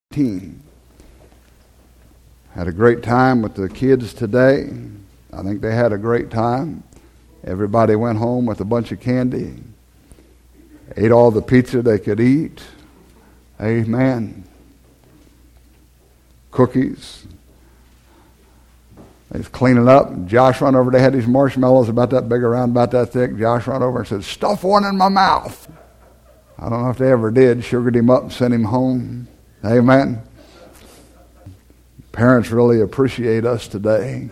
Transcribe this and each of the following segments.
Had a great time with the kids today. I think they had a great time. Everybody went home with a bunch of candy. Ate all the pizza they could eat. Amen. Cookies. They was cleaning up. Josh run over. They had these marshmallows about that big around, about that thick. Josh run over and said, "Stuff one in my mouth." I don't know if they ever did. Sugared him up and sent him home. Amen. Parents really appreciate us today.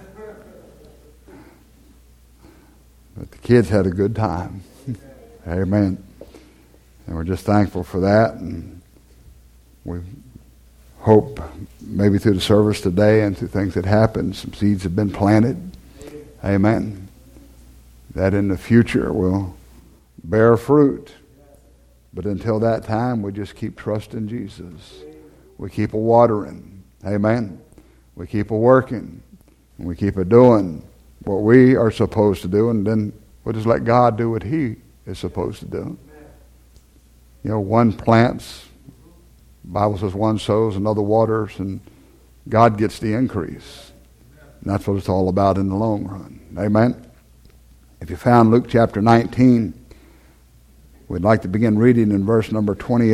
But the kids had a good time. Amen. And we're just thankful for that. And we hope maybe through the service today and through things that happened, some seeds have been planted. Amen. That in the future will bear fruit. But until that time, we just keep trusting Jesus. We keep a watering. Amen. We keep a working. And we keep a doing what we are supposed to do. And then we'll just let God do what He is supposed to do. You know, one plants. The Bible says one sows, another waters, and God gets the increase. And that's what it's all about in the long run. Amen. If you found Luke chapter 19, we'd like to begin reading in verse number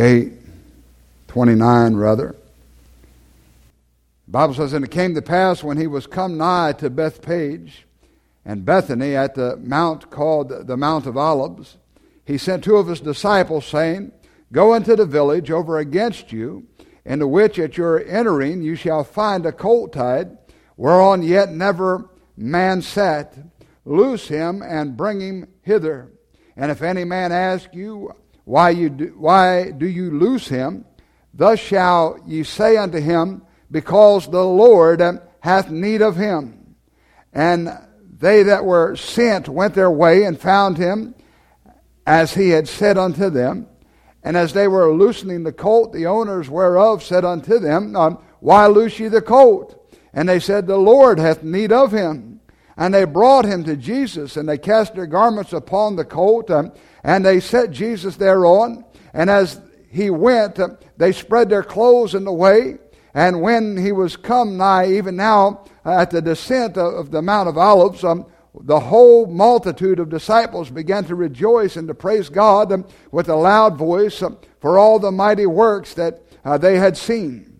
29 rather. The Bible says, "And it came to pass when he was come nigh to Bethpage and Bethany at the mount called the Mount of Olives, he sent two of his disciples, saying, Go into the village over against you, into which at your entering you shall find a colt tied, whereon yet never man sat. Loose him and bring him hither. And if any man ask you, why do you loose him? Thus shall ye say unto him, Because the Lord hath need of him. And they that were sent went their way and found him as he had said unto them. And as they were loosening the colt, the owners whereof said unto them, Why loose ye the colt? And they said, The Lord hath need of him. And they brought him to Jesus, and they cast their garments upon the colt, and they set Jesus thereon. And as he went, they spread their clothes in the way. And when he was come nigh, even now at the descent of the Mount of Olives, the whole multitude of disciples began to rejoice and to praise God with a loud voice for all the mighty works that they had seen,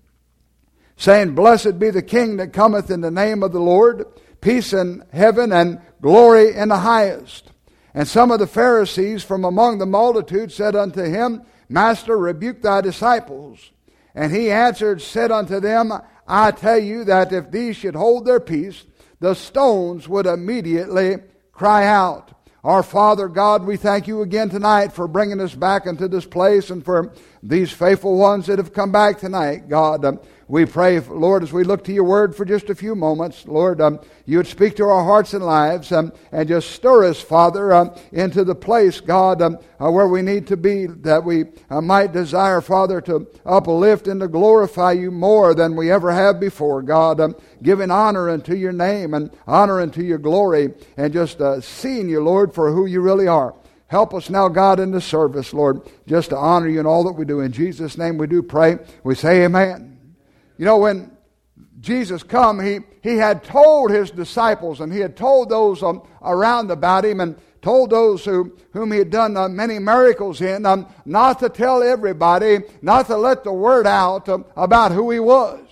saying, Blessed be the King that cometh in the name of the Lord, peace in heaven and glory in the highest. And some of the Pharisees from among the multitude said unto him, Master, rebuke thy disciples. And he answered, said unto them, I tell you that if these should hold their peace, the stones would immediately cry out. Our Father God, we thank you again tonight for bringing us back into this place and for these faithful ones that have come back tonight. God, we pray, Lord, as we look to your word for just a few moments, Lord, you would speak to our hearts and lives and just stir us, Father, into the place, God, where we need to be, that we might desire, Father, to uplift and to glorify you more than we ever have before, God, giving honor unto your name and honor unto your glory and just seeing you, Lord, for who you really are. Help us now, God, in the service, Lord, just to honor you in all that we do. In Jesus' name we do pray. We say amen. You know, when Jesus come, he had told his disciples, and he had told those around about him, and told those whom he had done many miracles in, not to tell everybody, not to let the word out about who he was.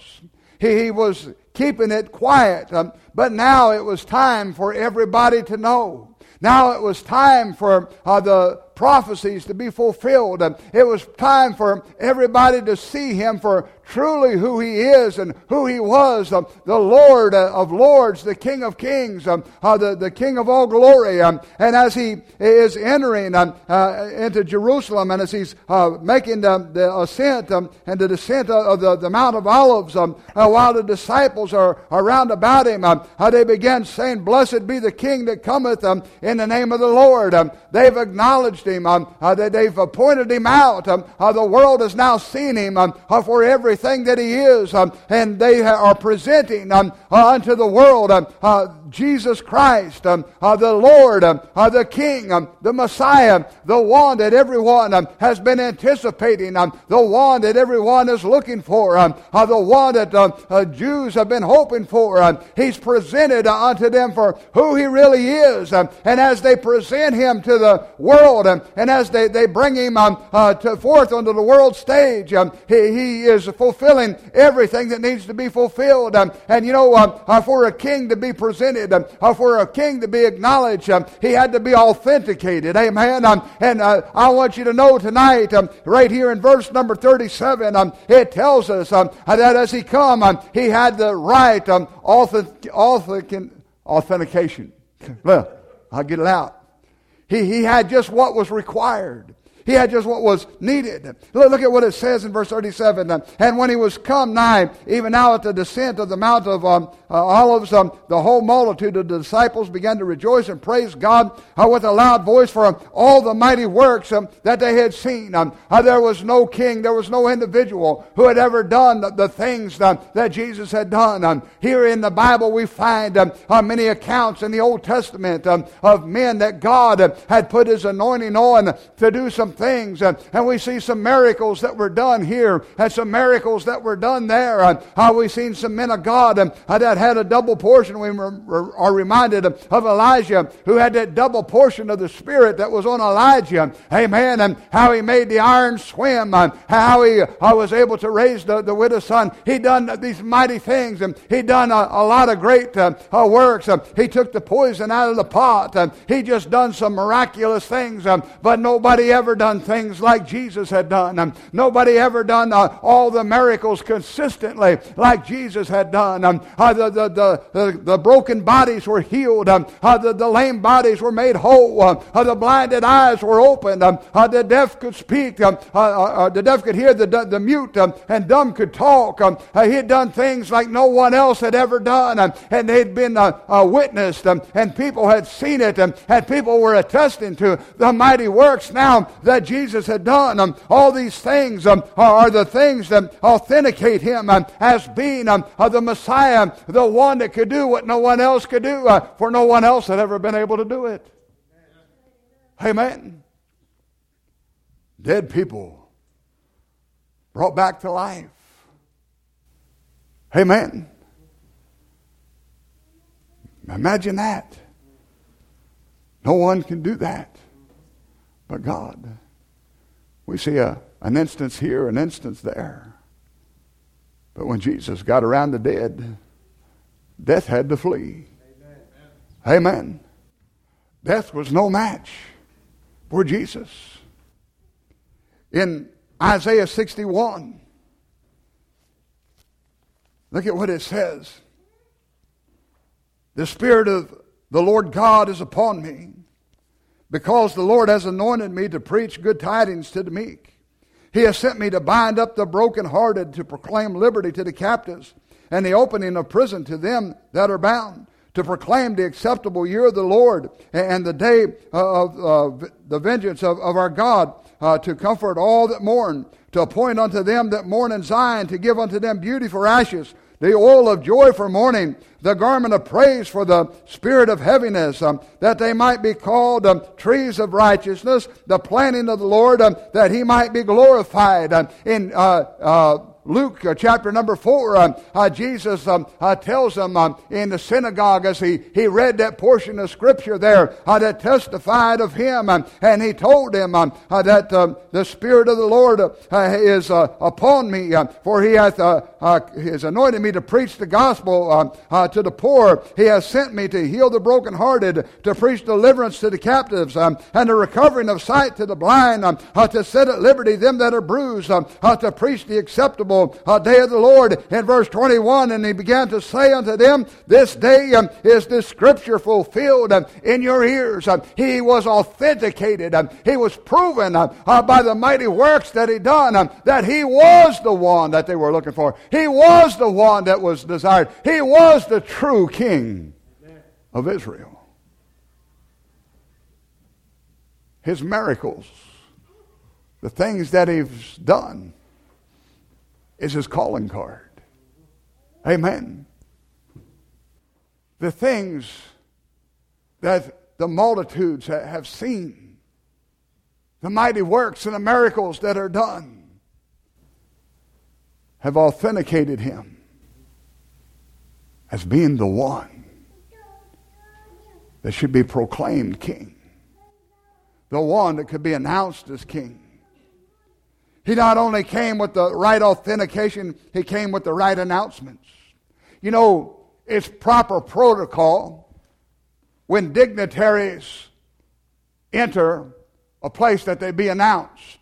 He was keeping it quiet, but now it was time for everybody to know. Now it was time for the prophecies to be fulfilled. It was time for everybody to see him for truly who he is and who he was, the Lord of lords, the King of kings, the King of all glory. And as he is entering into Jerusalem, and as he's making the ascent and the descent of the Mount of Olives, while the disciples are around about him, they begin saying, Blessed be the King that cometh in the name of the Lord. They've acknowledged him, that they've pointed him out. The world has now seen him for everything that he is, and they are presenting unto the world Jesus Christ, the Lord, the King, the Messiah, the one that everyone has been anticipating, the one that everyone is looking for, the one that Jews have been hoping for. He's presented unto them for who he really is. And as they present him to the world, and as they bring him forth onto the world stage, he is fulfilling everything that needs to be fulfilled. And you know, for a king to be presented, for a king to be acknowledged, he had to be authenticated. Amen. And I want you to know tonight, right here in verse number 37, it tells us that as he come, he had the right authentication. Well, I'll get it out. He had just what was required. He had just what was needed. Look at what it says in verse 37. And when he was come nigh, even now at the descent of the Mount of Olives, the whole multitude of the disciples began to rejoice and praise God with a loud voice for all the mighty works that they had seen. There was no king, there was no individual who had ever done the things that Jesus had done. Here in the Bible we find many accounts in the Old Testament of men that God had put his anointing on to do some things, and we see some miracles that were done here and some miracles that were done there. We've seen some men of God that had a double portion. We are reminded of Elijah, who had that double portion of the Spirit that was on Elijah. Amen. And how he made the iron swim, how he was able to raise the widow's son. He done these mighty things, and he done a lot of great works. He took the poison out of the pot. He just done some miraculous things, but nobody ever done things like Jesus had done. Nobody ever done all the miracles consistently like Jesus had done. The broken bodies were healed. The lame bodies were made whole. The blinded eyes were opened. The deaf could speak. The deaf could hear. The mute and dumb could talk. He had done things like no one else had ever done. And they'd been witnessed. And people had seen it. And people were attesting to the mighty works now that Jesus had done. All these things are the things that authenticate him as being the Messiah, the one that could do what no one else could do, for no one else had ever been able to do it. Amen. Dead people brought back to life. Amen. Imagine that. No one can do that but God. We see an instance here, an instance there. But when Jesus got around the dead, death had to flee. Amen. Amen. Death was no match for Jesus. In Isaiah 61, look at what it says. The Spirit of the Lord God is upon me, because the Lord has anointed me to preach good tidings to the meek. He has sent me to bind up the brokenhearted, to proclaim liberty to the captives, and the opening of prison to them that are bound, to proclaim the acceptable year of the Lord, and the day of the vengeance of our God, to comfort all that mourn, to appoint unto them that mourn in Zion, to give unto them beauty for ashes, the oil of joy for mourning, the garment of praise for the spirit of heaviness, that they might be called trees of righteousness, the planting of the Lord, that he might be glorified. In Luke chapter number 4, Jesus tells them in the synagogue as he read that portion of Scripture there that testified of him, and he told them that the Spirit of the Lord is upon me, for he has anointed me to preach the gospel to the poor. He has sent me to heal the brokenhearted, to preach deliverance to the captives, and the recovering of sight to the blind, to set at liberty them that are bruised, to preach the acceptable day of the Lord. In verse 21, and he began to say unto them, this day is this Scripture fulfilled in your ears. He was authenticated. He was proven by the mighty works that he done, that he was the one that they were looking for. He was the one that was desired. He was the true King of Israel. His miracles, the things that He's done, is His calling card. Amen. The things that the multitudes have seen, the mighty works and the miracles that are done, have authenticated Him as being the one that should be proclaimed king. The one that could be announced as king. He not only came with the right authentication, He came with the right announcements. You know, it's proper protocol when dignitaries enter a place that they be announced.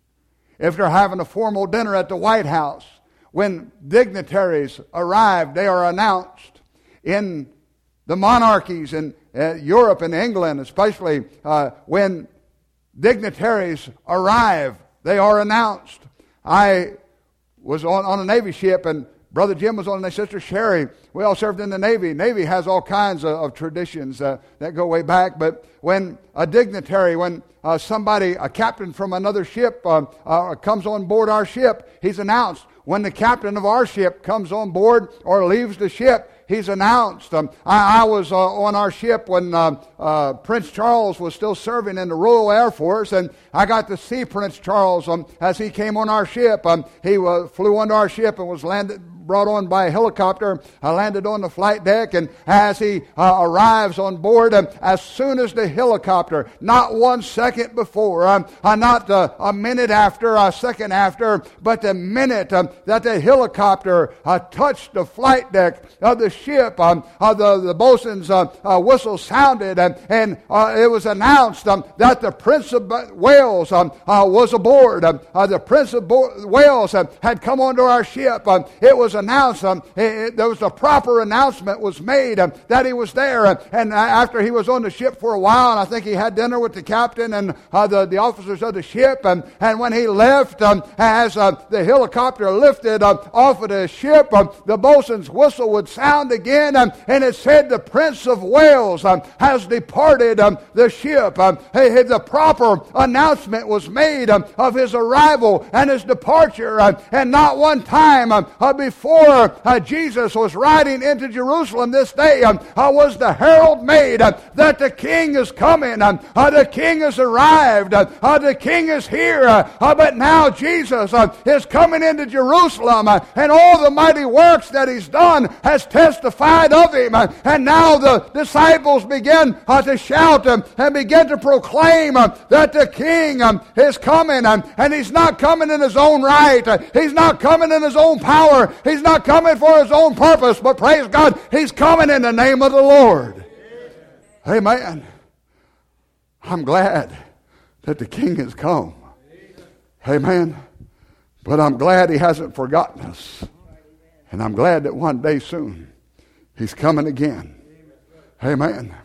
If they're having a formal dinner at the White House, when dignitaries arrive, they are announced. In the monarchies in Europe and England, especially when dignitaries arrive, they are announced. I was on a Navy ship, and Brother Jim was on, and Sister Sherry. We all served in the Navy. Navy has all kinds of traditions that go way back. But when a dignitary, when somebody, a captain from another ship comes on board our ship, he's announced. When the captain of our ship comes on board or leaves the ship, he's announced. I was on our ship when Prince Charles was still serving in the Royal Air Force, and I got to see Prince Charles as he came on our ship. He flew onto our ship and was brought on by a helicopter. I landed on the flight deck, and as he arrives on board, as soon as the helicopter, not 1 second before, not a minute after, a second after, but the minute that the helicopter touched the flight deck of the ship, the bosun's whistle sounded, and it was announced that the Prince of Wales was aboard. The Prince of Wales had come onto our ship. It was announced, there was a proper announcement was made that he was there. And after he was on the ship for a while, and I think he had dinner with the captain and the officers of the ship, and when he left, as the helicopter lifted off of the ship, the bosun's whistle would sound again, and it said the Prince of Wales has departed the ship. The proper announcement was made of his arrival and his departure, and not one time before Jesus was riding into Jerusalem this day was the herald made that the king is coming, the king has arrived, the king is here, but now Jesus is coming into Jerusalem, and all the mighty works that he's done has testified of him, and now the disciples begin to shout and begin to proclaim that the king is coming, and he's not coming in his own right, he's not coming in his own power, he's not coming for his own purpose, but praise God, he's coming in the name of the Lord. Amen. I'm glad that the king has come. Amen. But I'm glad he hasn't forgotten us. And I'm glad that one day soon he's coming again. Amen.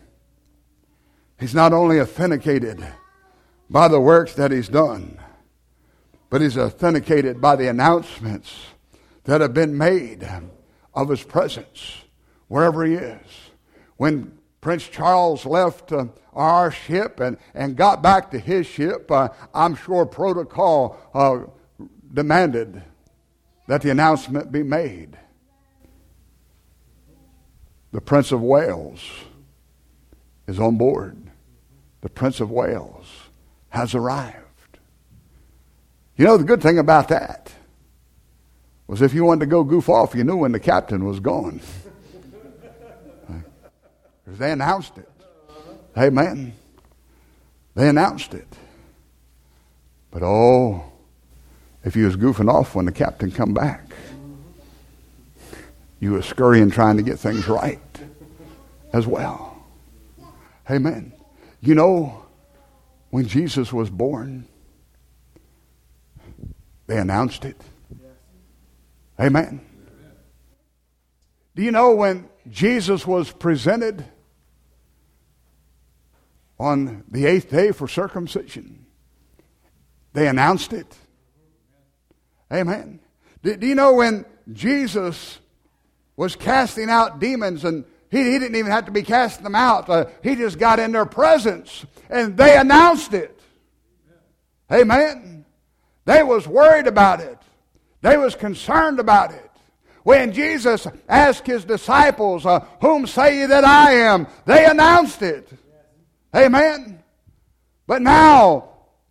He's not only authenticated by the works that he's done, but he's authenticated by the announcements that have been made of his presence wherever he is. When Prince Charles left our ship and got back to his ship, I'm sure protocol demanded that the announcement be made. The Prince of Wales is on board. The Prince of Wales has arrived. You know, the good thing about that was if you wanted to go goof off, you knew when the captain was gone. Because they announced it. Amen. They announced it. But if you was goofing off when the captain come back, you was scurrying trying to get things right as well. Amen. You know, when Jesus was born, they announced it. Amen. Do you know when Jesus was presented on the 8th day for circumcision, they announced it? Amen. Do you know when Jesus was casting out demons, and he didn't even have to be casting them out. He just got in their presence, and they announced it. Amen. They was worried about it. They was concerned about it. When Jesus asked his disciples, whom say ye that I am? They announced it. Amen. But now,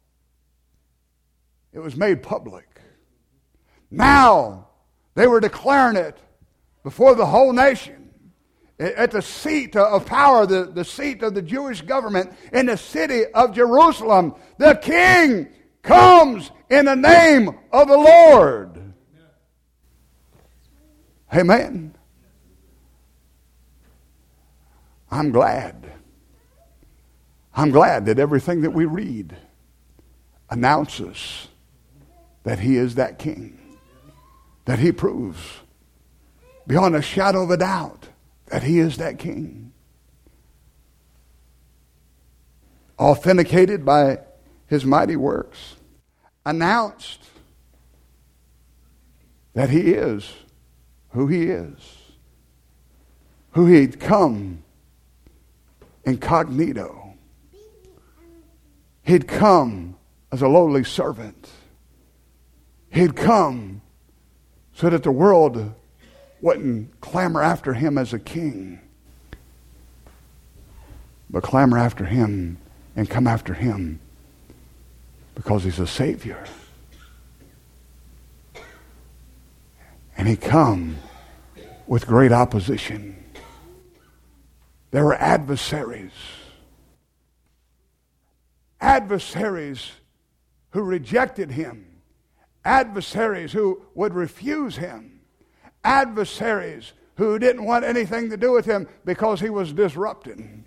it was made public. Now, they were declaring it before the whole nation. At the seat of power, the seat of the Jewish government in the city of Jerusalem, the King comes in the name of the Lord. Amen. I'm glad. I'm glad that everything that we read announces that he is that King. That he proves beyond a shadow of a doubt that he is that King. Authenticated by his mighty works. Announced that he is who he is. Who he'd come incognito. He'd come as a lowly servant. He'd come so that the world wouldn't clamor after him as a king, but clamor after him and come after him because he's a Savior. And he come with great opposition. There were adversaries. Adversaries who rejected him. Adversaries who would refuse him. Adversaries who didn't want anything to do with him because he was disrupting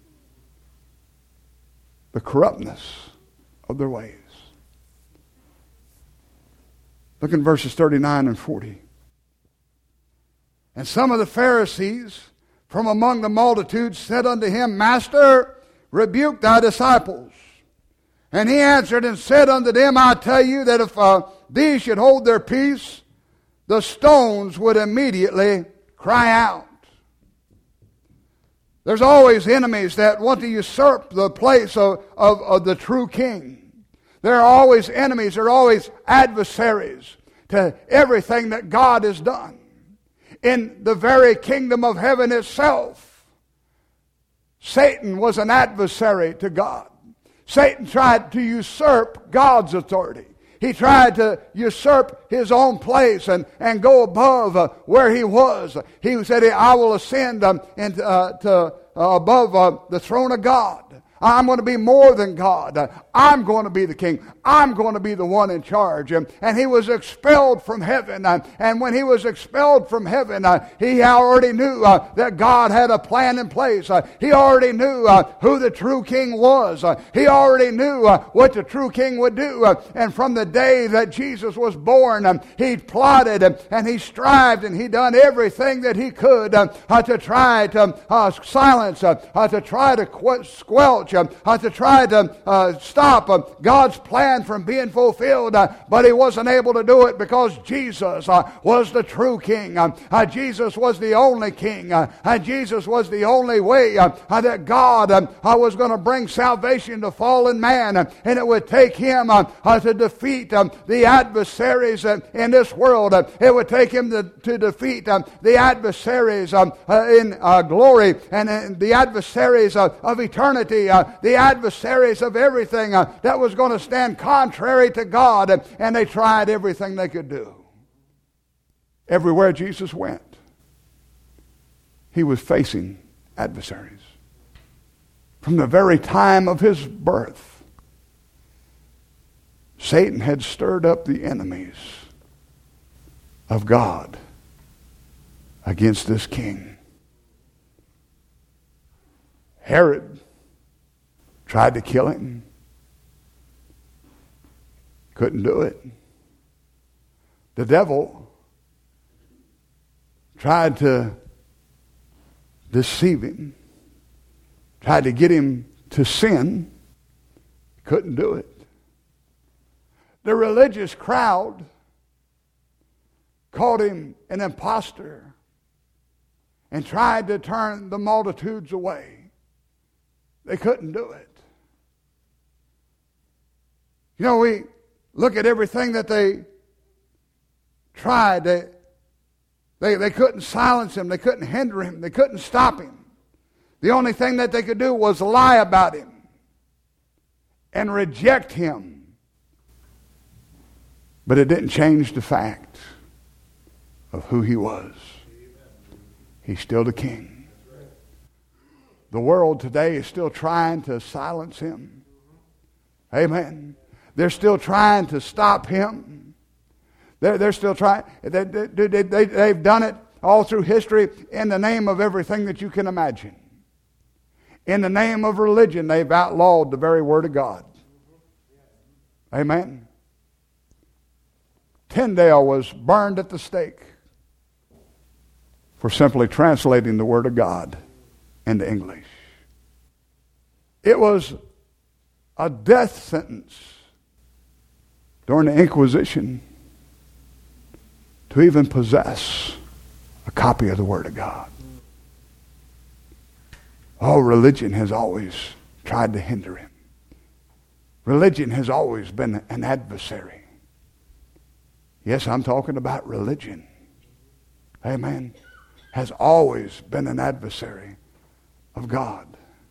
the corruptness of their ways. Look in verses 39 and 40. And some of the Pharisees from among the multitude said unto him, Master, rebuke thy disciples. And he answered and said unto them, I tell you that if these should hold their peace, the stones would immediately cry out. There's always enemies that want to usurp the place of the true king. There are always enemies, there are always adversaries to everything that God has done. In the very kingdom of heaven itself, Satan was an adversary to God. Satan tried to usurp God's authority. He tried to usurp his own place and go above where he was. He said, I will ascend to above the throne of God. I'm going to be more than God. I'm going to be the king. I'm going to be the one in charge. And he was expelled from heaven. And when he was expelled from heaven, he already knew that God had a plan in place. He already knew who the true king was. He already knew what the true king would do. And from the day that Jesus was born, he plotted and he strived and he done everything that he could to try to silence, to try to squelch, to try to stop God's plan from being fulfilled, but he wasn't able to do it because Jesus was the true king. Jesus was the only king. Jesus was the only way that God was going to bring salvation to fallen man, and it would take him to defeat the adversaries in this world. It would take him to defeat the adversaries in glory and the adversaries of eternity, the adversaries of everything that was going to stand contrary to God, and they tried everything they could do. Everywhere Jesus went, he was facing adversaries. From the very time of his birth, Satan had stirred up the enemies of God against this king. Herod tried to kill him. Couldn't do it. The devil tried to deceive him. Tried to get him to sin. Couldn't do it. The religious crowd called him an imposter and tried to turn the multitudes away. They couldn't do it. You know, we Look at everything that they tried. They couldn't silence him. They couldn't hinder him. They couldn't stop him. The only thing that they could do was lie about him and reject him. But it didn't change the fact of who he was. He's still the king. The world today is still trying to silence him. Amen. They're still trying to stop him. They're still trying. They've done it all through history in the name of everything that you can imagine. In the name of religion, they've outlawed the very word of God. Amen. Tyndale was burned at the stake for simply translating the word of God into English. It was a death sentence during the Inquisition to even possess a copy of the Word of God. Oh, religion has always tried to hinder him. Religion has always been an adversary. Yes, I'm talking about religion. Amen. Has always been an adversary of God.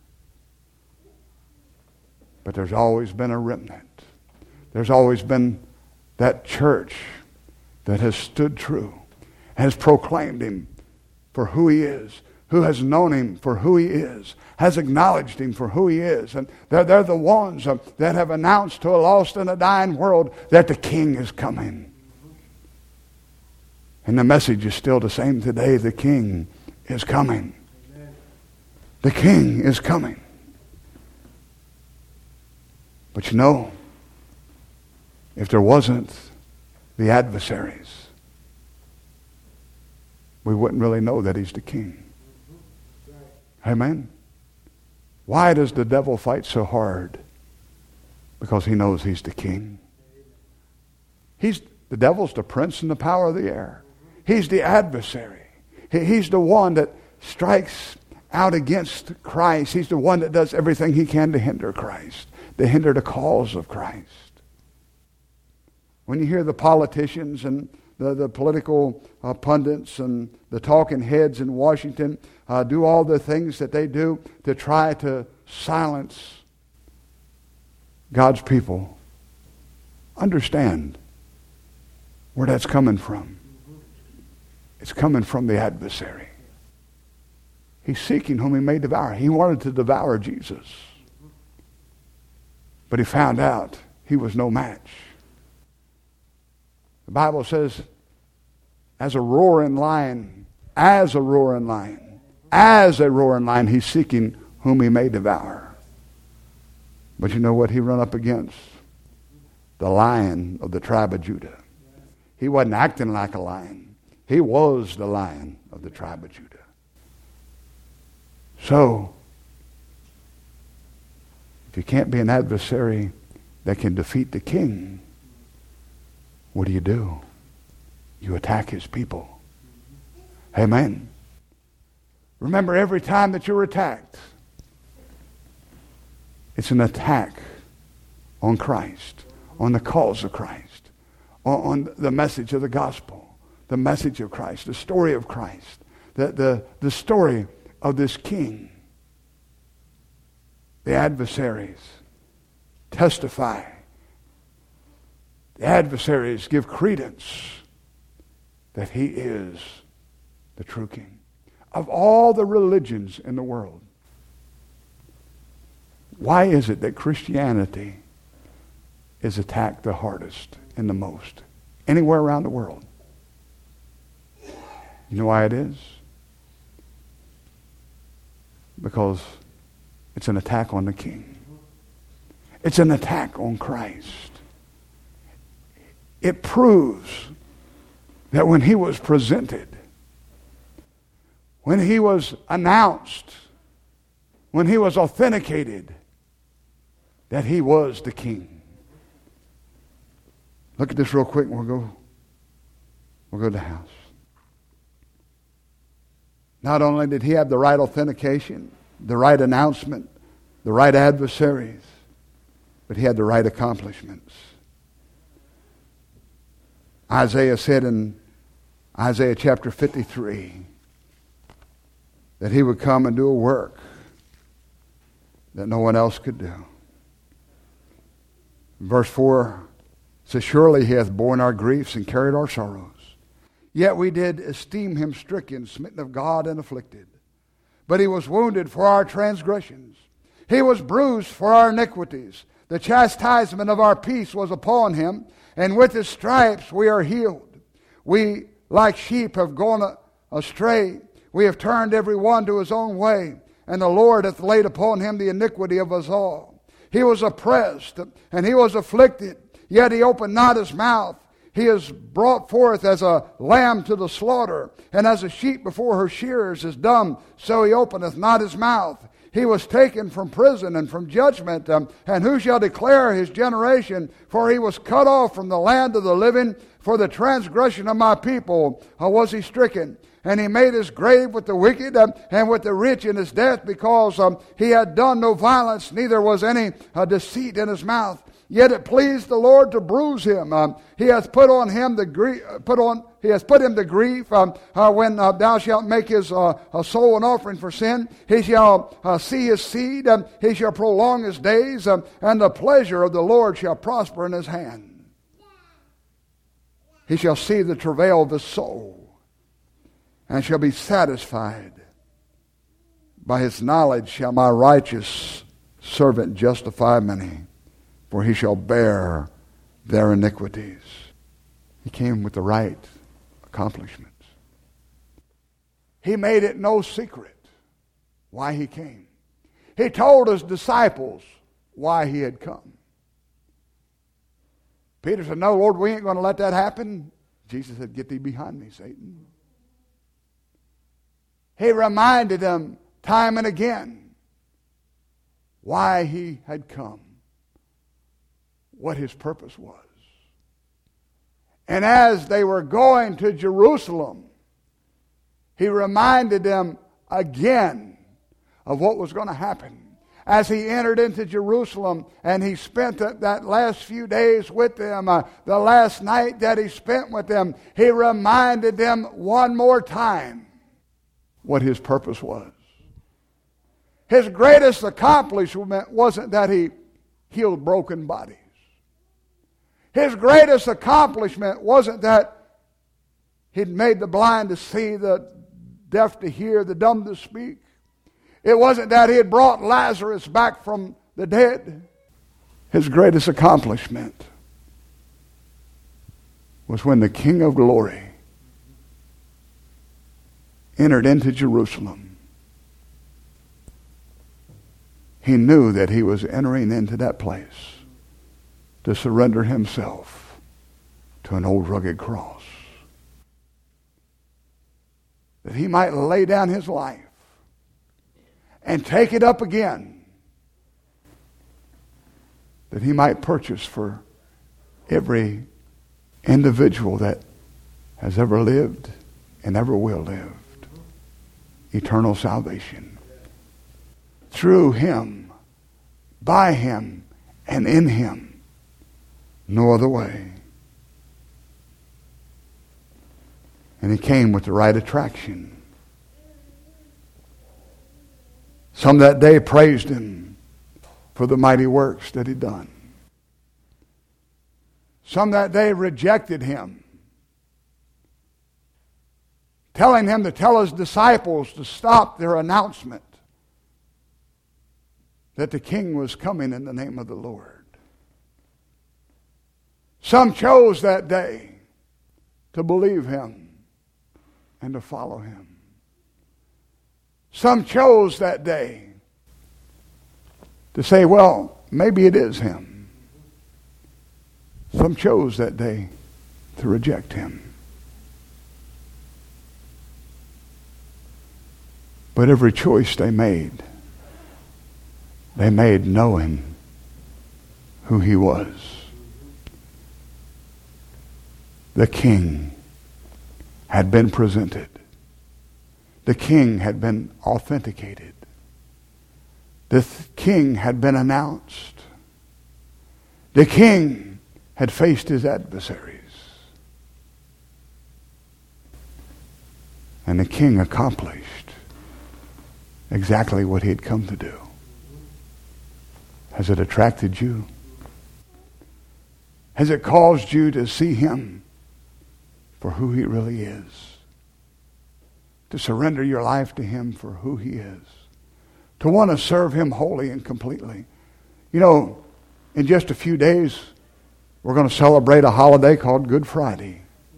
But there's always been a remnant. There's always been that church that has stood true, has proclaimed him for who he is, who has known him for who he is, has acknowledged him for who he is. And they're the ones that have announced to a lost and a dying world that the King is coming. And the message is still the same today. The King is coming. The King is coming. But you know, if there wasn't the adversaries, we wouldn't really know that he's the king. Amen. Why does the devil fight so hard? Because he knows he's the king. The devil's the prince and the power of the air. He's the adversary. He's the one that strikes out against Christ. He's the one that does everything he can to hinder Christ, to hinder the cause of Christ. When you hear the politicians and the political pundits and the talking heads in Washington do all the things that they do to try to silence God's people, understand where that's coming from. It's coming from the adversary. He's seeking whom he may devour. He wanted to devour Jesus, but he found out he was no match. The Bible says, as a roaring lion, he's seeking whom he may devour. But you know what he run up against? The Lion of the tribe of Judah. He wasn't acting like a lion. He was the Lion of the tribe of Judah. So, if you can't be an adversary that can defeat the king, what do? You attack his people. Amen. Remember, every time that you're attacked, it's an attack on Christ, on the cause of Christ, on the message of the gospel, the message of Christ, the story of Christ, the story of this king. The adversaries testify. The adversaries give credence that he is the true king. Of all the religions in the world, why is it that Christianity is attacked the hardest and the most anywhere around the world? You know why it is? Because it's an attack on the king. It's an attack on Christ. It proves that when he was presented, when he was announced, when he was authenticated, that he was the king. Look at this real quick and we'll go to the house. Not only did he have the right authentication, the right announcement, the right adversaries, but he had the right accomplishments. Isaiah said in Isaiah chapter 53 that he would come and do a work that no one else could do. Verse 4 says, surely he hath borne our griefs and carried our sorrows. Yet we did esteem him stricken, smitten of God, and afflicted. But he was wounded for our transgressions. He was bruised for our iniquities. The chastisement of our peace was upon him, and with his stripes we are healed. We, like sheep, have gone astray. We have turned every one to his own way, and the Lord hath laid upon him the iniquity of us all. He was oppressed, and he was afflicted, yet he opened not his mouth. He is brought forth as a lamb to the slaughter, and as a sheep before her shearers is dumb, so he openeth not his mouth. He was taken from prison and from judgment, and who shall declare his generation? For he was cut off from the land of the living. For the transgression of my people was he stricken. And he made his grave with the wicked and with the rich in his death, because he had done no violence, neither was any deceit in his mouth. Yet it pleased the Lord to bruise him. He hath put on him the grief. He has put him to grief. When thou shalt make his soul an offering for sin, he shall see his seed. He shall prolong his days, and the pleasure of the Lord shall prosper in his hand. He shall see the travail of his soul, and shall be satisfied. By his knowledge shall my righteous servant justify many, for he shall bear their iniquities. He came with the right accomplishments. He made it no secret why he came. He told his disciples why he had come. Peter said, no, Lord, we ain't going to let that happen. Jesus said, get thee behind me, Satan. He reminded them time and again why he had come, what his purpose was. And as they were going to Jerusalem, he reminded them again of what was going to happen. As he entered into Jerusalem and he spent that last few days with them, the last night that he spent with them, he reminded them one more time what his purpose was. His greatest accomplishment wasn't that he healed broken bodies. His greatest accomplishment wasn't that he'd made the blind to see, the deaf to hear, the dumb to speak. It wasn't that he had brought Lazarus back from the dead. His greatest accomplishment was when the King of Glory entered into Jerusalem. He knew that he was entering into that place to surrender himself to an old rugged cross, that he might lay down his life and take it up again, that he might purchase for every individual that has ever lived and ever will live eternal salvation. Through him, by him, and in him. No other way. And he came with the right attraction. Some that day praised him for the mighty works that he'd done. Some that day rejected him, telling him to tell his disciples to stop their announcement that the king was coming in the name of the Lord. Some chose that day to believe him and to follow him. Some chose that day to say, well, maybe it is him. Some chose that day to reject him. But every choice they made knowing who he was. The king had been presented. The king had been authenticated. The king had been announced. The king had faced his adversaries. And the king accomplished exactly what he had come to do. Has it attracted you? Has it caused you to see him for who he really is? To surrender your life to him for who he is? To want to serve him wholly and completely? You know, in just a few days, we're going to celebrate a holiday called Good Friday.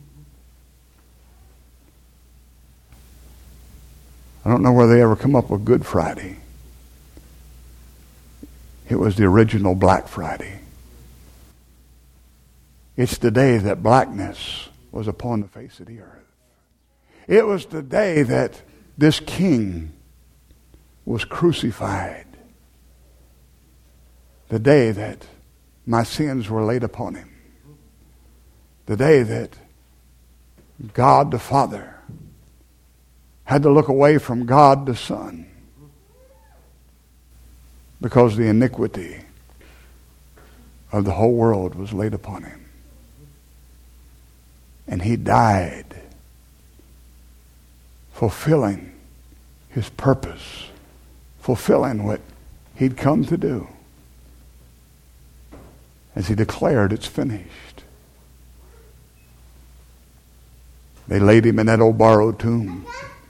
I don't know where they ever come up with Good Friday. It was the original Black Friday. It's the day that blackness was upon the face of the earth. It was the day that this king was crucified. The day that my sins were laid upon him. The day that God the Father had to look away from God the Son because the iniquity of the whole world was laid upon him. And he died fulfilling his purpose, fulfilling what he'd come to do. As he declared, it's finished. They laid him in that old borrowed tomb.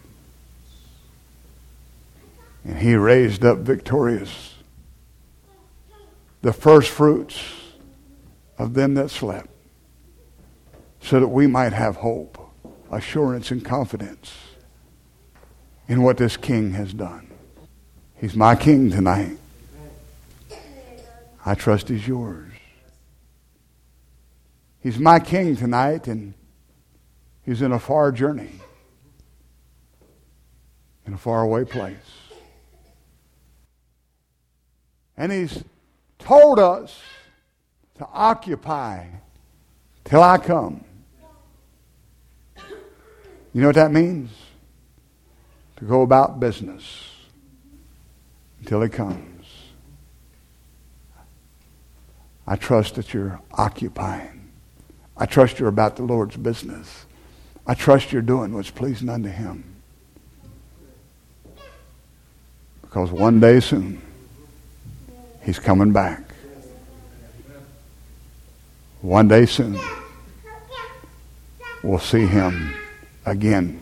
And he raised up victorious, the first fruits of them that slept, so that we might have hope, assurance, and confidence in what this king has done. He's my king tonight. I trust he's yours. He's my king tonight, and he's in a far journey, in a faraway place. And he's told us to occupy till I come. You know what that means? To go about business until he comes. I trust that you're occupying. I trust you're about the Lord's business. I trust you're doing what's pleasing unto him. Because one day soon, he's coming back. One day soon, we'll see him again.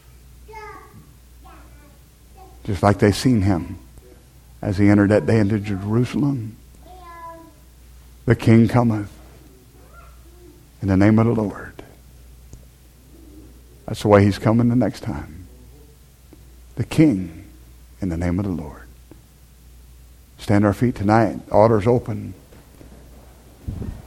Just like they seen him as he entered that day into Jerusalem. The King cometh in the name of the Lord. That's the way he's coming the next time. The King in the name of the Lord. Stand to our feet tonight. Altar's open.